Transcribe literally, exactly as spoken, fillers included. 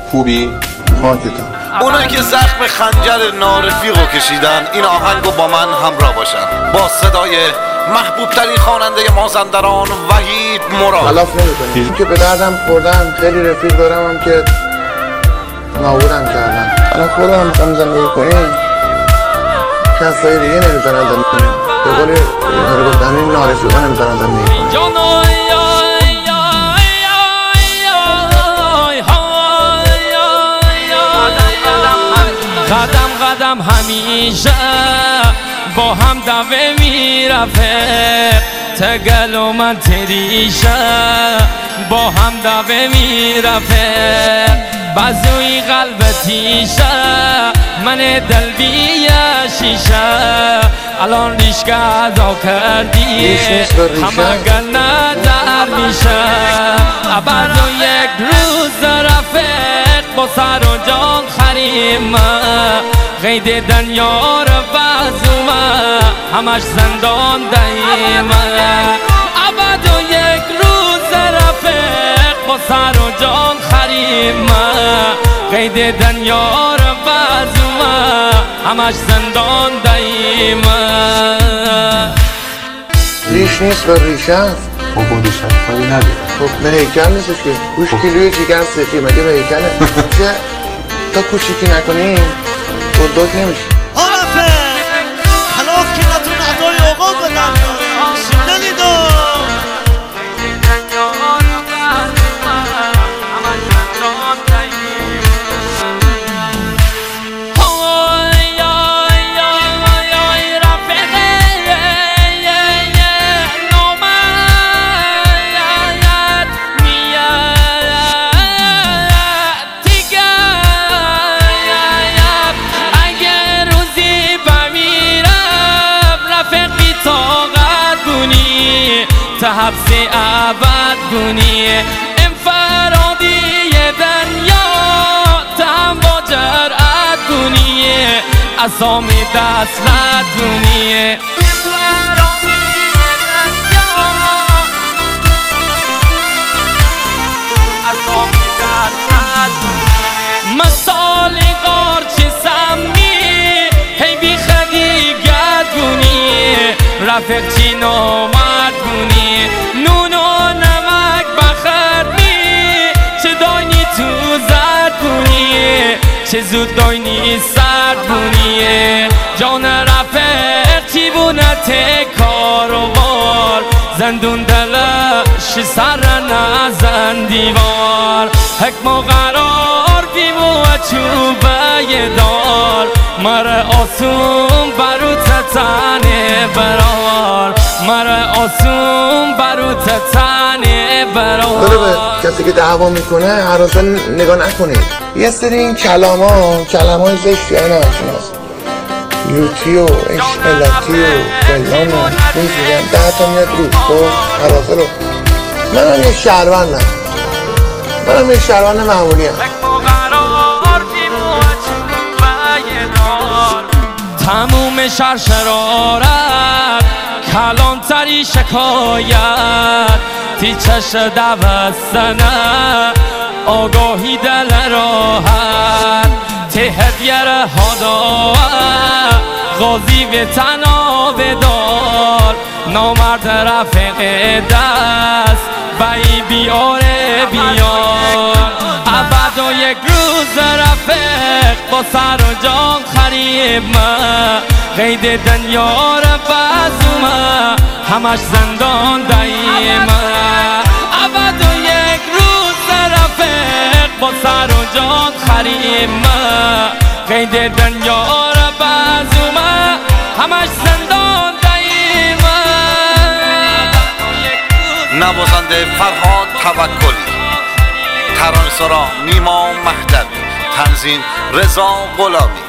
خوبی؟ خاکتم. اونایی که زخم خنجر نارفیقو کشیدن این آهنگو با من همراه باشن، با صدای محبوب ترین خواننده مازندران وحید مراد. خلاف نمی‌کنی که به دردم خوردن. خیلی رفیق دارم هم که نابودم کردن. الان خودم میخوام زندگی کنیم، کسایی دیگه نمیزنن زندگی کنیم. به قولی هر گفتن این نارفیقا نمیزنن زندگی کنیم. قدم قدم همیشه با هم دوه میرفه، تگل و من تریشه با هم دوه میرفه، بازوی قلب تیشه من دل بیه شیشه، الان ریشگه ادا کردی همه گنه در میشه، ابد و یک روز رفیق با سر و جان خریم، قید دنیا رو بازومه همش زندان دیمه، ابد و یک روز رفیق با سر و جان خریم، قید دنیا رو بازومه همش زندان دیمه. ریش نیست به ریشه است. خب با ریشه کاری نداره. خب به هیکل نیستش که گوش کیلوی جیگر سفی مگه به هیکله؟ که تا کوچیکی نکنی بزرگ نمیشه. عرفه خلاف که نتون ادای آقا بدن شنیدو تا حبس ابد بونی انفرادی دنیا، تا با جرأت بونی اسامی دست رد بونی، مثال قارچ سمی هی بی خدیگت بونی، رفیق چی نامد بونی، نون و نمک بخردی، چه داینی تو زد بونی، چه زود داینی سرد بونی، جان رفیق چی بونه تکار و بار، زندون دلش سر نزن دیوار، حکم و قرار بیمو چوبه دار، مر آسون برو تتنه برار، مر آسون برو تتنه برار. داره به کسی که دعوا میکنه هر روز نگاه نکنید. یه سری این کلام ها کلام های زشتی های نمشوناست، لوتی و اشملاتی و فلان و میگن ده تا میاد رو تو حراسه رو. منم یه شهروندم، منم یه شهروند معمولی هم. تموم شرشرارت کلانتری شکایت، تی چش دوستنه آگاهی دل راحت، تی هدیر هدا غازی به تنا بدار، نامرد رفیق دست بایی بیاره بیار، ابد و یک روز رفیق با سر و جان خریم، قید دنیا رو بازومه همش زندان دیمه، ابد و یک روز رفیق با سر و جان خریم، قید دنیا رو بازومه همش زندان دیمه. نوازنده فرهاد توکلی، ترانه‌سرا نیما مهدوی، تنظیم رضا غلامی.